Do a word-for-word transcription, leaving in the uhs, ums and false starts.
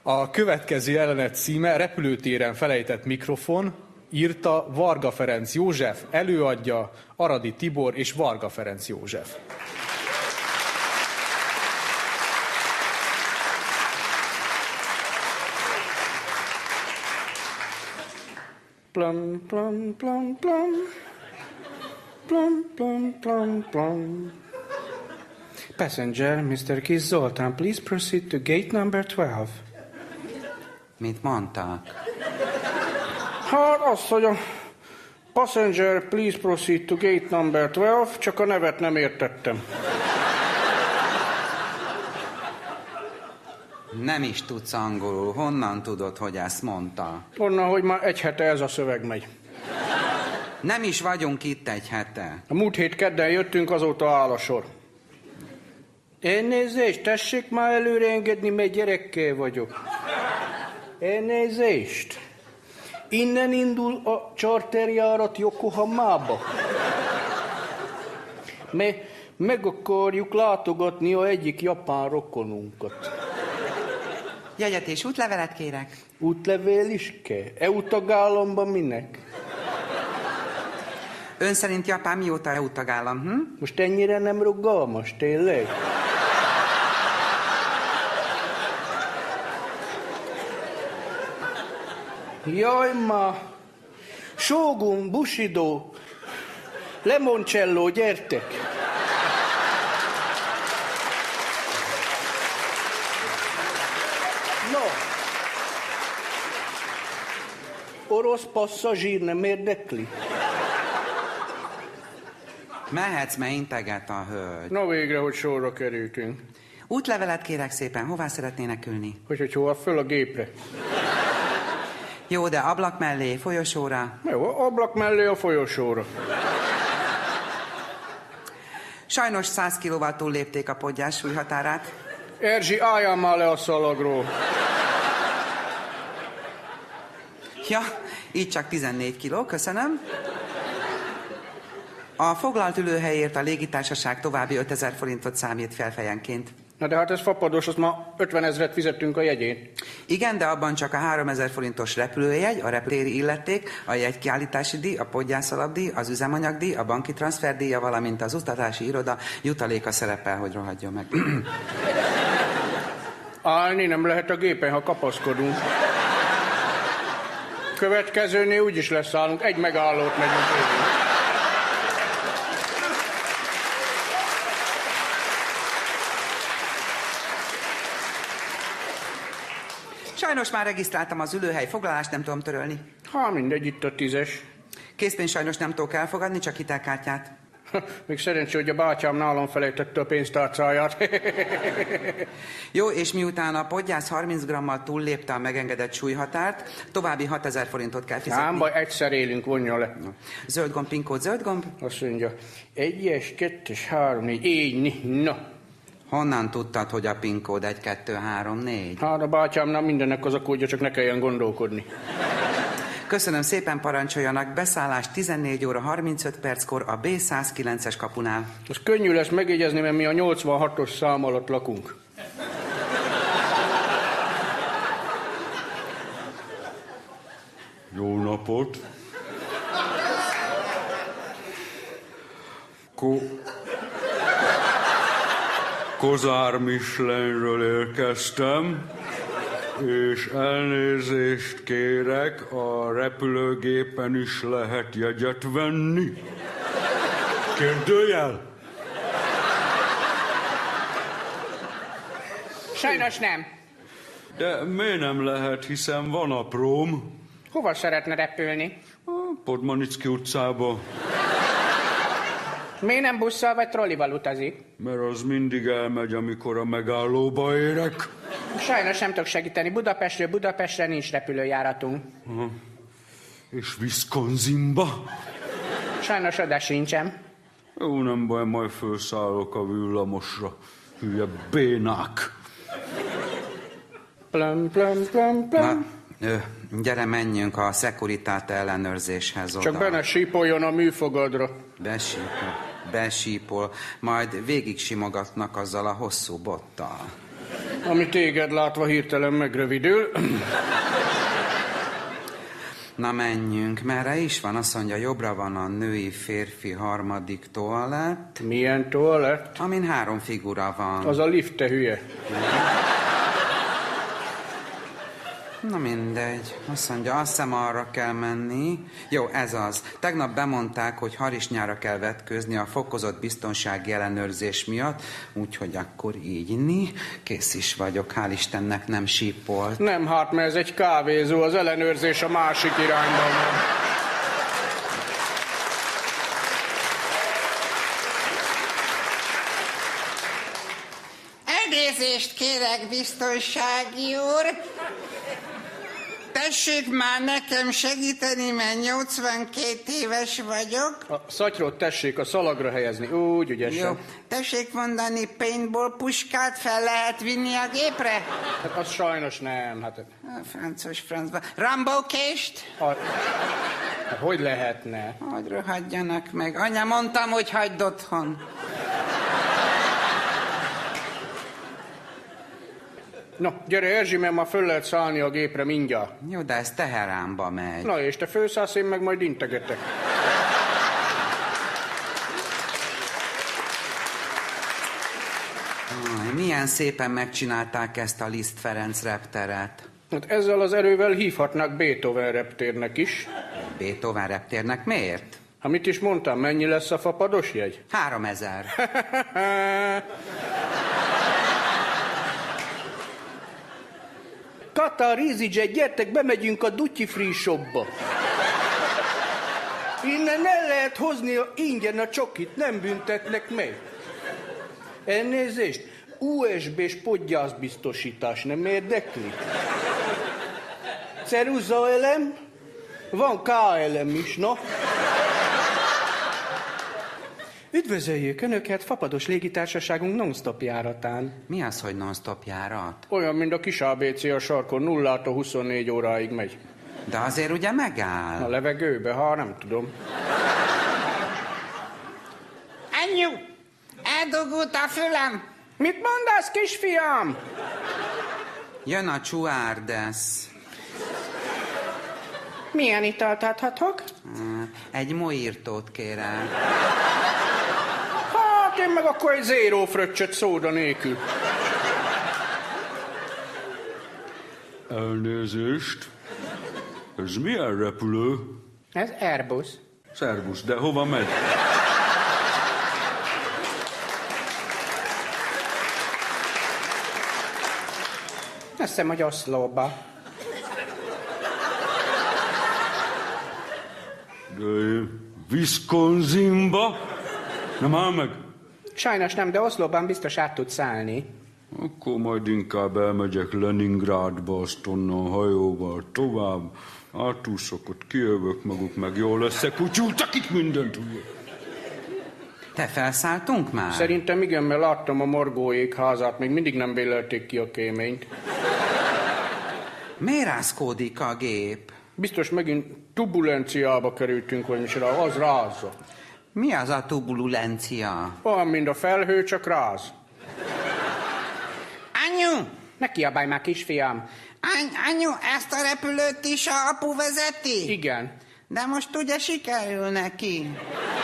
A következő jelenet címe Repülőtéren felejtett mikrofon, írta Varga Ferenc József, előadja Aradi Tibor és Varga Ferenc József. Plum, plum, plum, plum. Plum, plum, plum, plum. Passenger, mister Kis Zoltán, please proceed to gate number twelve. Mit mondtak? Hát azt, hogy a passenger, please proceed to gate number twelve, csak a nevet nem értettem. Nem is tudsz angolul. Honnan tudod, hogy ezt mondta? Onnan, hogy már egy hete ez a szöveg megy. Nem is vagyunk itt egy hete. A múlt hét kedden jöttünk, azóta áll a sor. Elnézést, tessék már előre engedni, mert gyerekkel vagyok. Elnézést. Innen indul a charterjárat Yokohamába. Mert meg akarjuk látogatni a egyik japán rokonunkat. Jegyet és útlevelet kérek. Útlevél is kell? é u tagállamban minek? Ön szerint Japán mióta é u tagállam, hm? Most ennyire nem rugalmas, tényleg? Jaj, ma! Shogun, Bushido, Lemoncello, gyertek! No! Orosz passzazsír nem érdekli? Mehetsz, mert integet a hölgy. Na végre, hogy sorra kerültünk. Útlevelet kérek szépen. Hová szeretnének ülni? Hogy, hogy hova? Föl a gépre. Jó, de ablak mellé, folyosóra. Jó, ablak mellé a folyosóra. Sajnos száz kilóval túllépték a podgyás súlyhatárát. Erzsi, álljál már le a szalagról. Ja, így csak tizennégy kiló, köszönöm. A foglalt ülőhelyért a légitársaság további ötezer forintot számít fel fejenként. Na de hát ez fapados, azt ma ötvenezret fizettünk a jegyén. Igen, de abban csak a háromezer forintos repülőjegy, a reptéri illeték, a jegykiállítási díj, a podgyászalapdíj, az üzemanyagdíj, a banki transferdíja, valamint az utazási iroda jutaléka szerepel, hogy rohadjon meg. Állni nem lehet a gépen, ha kapaszkodunk. Következőnél úgyis leszállunk, egy megállót megyünk végig. Sajnos már regisztráltam az ülőhely foglalást, nem tudom törölni. Ha mindegy, itt a tízes. Készpénzt sajnos nem tudok elfogadni, csak hitelkártyát. Még szerencsé, hogy a bátyám nálam felejtette a pénztárcáját. Jó, és miután a podgyász harminc grammal túllépte a megengedett súlyhatárt, további hatezer forintot kell fizetni. Nem baj, egyszer élünk, vonja le. Zöld gomb, pinkód, zöld gomb. Azt mondja, egyes, kettes, három, négy, így, na. Honnan tudtad, hogy a pinkód egy, kettő, három, négy? Hát a bátyámnál mindennek az a kódja, csak ne kelljen gondolkodni. Köszönöm szépen, parancsoljanak. Beszállás tizennégy óra harmincöt perckor a bé százkilences kapunál. Az könnyű lesz megjegyezni, mert mi a nyolcvanhatos szám alatt lakunk. Jó napot! Ko... Kozár Michelinről érkeztem, és elnézést kérek, a repülőgépen is lehet jegyet venni. Kérdőjel? Sajnos nem. De miért nem lehet, hiszen van apróm. Hova szeretne repülni? A Podmanicki utcába. Miért nem busszal vagy trollival utazik? Mert az mindig elmegy, amikor a megállóba érek. Sajnos nem tudok segíteni. Budapestről Budapestre nincs repülőjáratunk. Aha. És Wisconsinba? Sajnos oda sincsen. Jó, nem baj, majd felszállok a villamosra. Hülye bénák. Plum, plum, plum, plum. Na, ö, gyere, menjünk a Securitate ellenőrzéshez oda. Csak be ne sípoljon a műfogadra. Besípol, besípol, majd végig simogatnak azzal a hosszú bottal. Ami téged látva hirtelen megrövidül. Na menjünk, merre is van? Azt mondja, jobbra van a női-férfi harmadik toalett, Milyen toalett? amin három figura van. Az a lift, te hülye. Na mindegy. Azt mondja, azt hiszem arra kell menni. Jó, ez az. Tegnap bemondták, hogy harisnyára kell vetkőzni a fokozott biztonsági ellenőrzés miatt, úgyhogy akkor így inni. Kész is vagyok, hál' Istennek nem sípolt. Nem, hát mert ez egy kávézó, az ellenőrzés a másik irányban van. Elnézést kérek, biztonsági úr. Tessék már nekem segíteni, mert nyolcvankét éves vagyok. A szatyrót tessék a szalagra helyezni, úgy ügyesen. Jó. Tessék mondani, paintball puskát fel lehet vinni a gépre? Hát az sajnos nem, hát... A francos francba. Rambókést? A, hát hogy lehetne? Hogy rohadjanak meg. Anya, mondtam, hogy hagyd otthon. No, gyere Erzsi, mert már föl lehet szállni a gépre mindjárt. Jó, de ez Teheránba megy. Na és te fölszállsz, én meg majd integetek. Aj, milyen szépen megcsinálták ezt a Liszt Ferenc repteret. Hát ezzel az erővel hívhatnák Beethoven reptérnek is. Beethoven reptérnek miért? Ha mit is mondtam, mennyi lesz a fapados jegy? Háromezer. Kata, Rizidzse, gyertek, bemegyünk a Duty Free Shopba. Innen el lehet hozni a, ingyen a csokit, nem büntetnek meg. Elnézést, u es bé-s podgyászbiztosítás nem érdekli? Ceruza elem? Van ká elem is, no? Üdvözöljük Önöket Fapados légitársaságunk non-stop járatán. Mi az, hogy non-stop járat? Olyan, mint a kis á bé cé a sarkon, nullától huszonnégy óráig megy. De azért ugye megáll. A levegőbe, ha nem tudom. Anyu, eldugult a fülem. Mit mondasz, kisfiam? Jön a csuárdesz. Milyen italt adhatok? Egy moirtót kérem. Hát én meg akkor egy zéró fröccsöt szóda nélkül. Elnézést. Ez milyen repülő? Ez Airbus. Szervusz, de hova megy? Azt hiszem, hogy Oszlóba. De Wisconsinba? Nem áll meg? Sajnos nem, de Oszlóban biztos át tudsz szállni. Akkor majd inkább elmegyek Leningrádba, azt onnan hajóval tovább. Átúszok, ott kijövök, maguk meg jól összekutyultak, itt mindent tudja. Te felszálltunk már? Szerintem igen, mert láttam a Morgóék házát, még mindig nem bélelték ki a kéményt. Miért rázkódik a gép? Biztos megint turbulenciába kerültünk, vagy micsoda, az rázza. Mi az a turbulencia? Olyan, mint a felhő, csak ráz. Anyu, Ne kiabálj már, kisfiam. any, anyu, ezt a repülőt is a apu vezeti? Igen. De most ugye sikerül neki.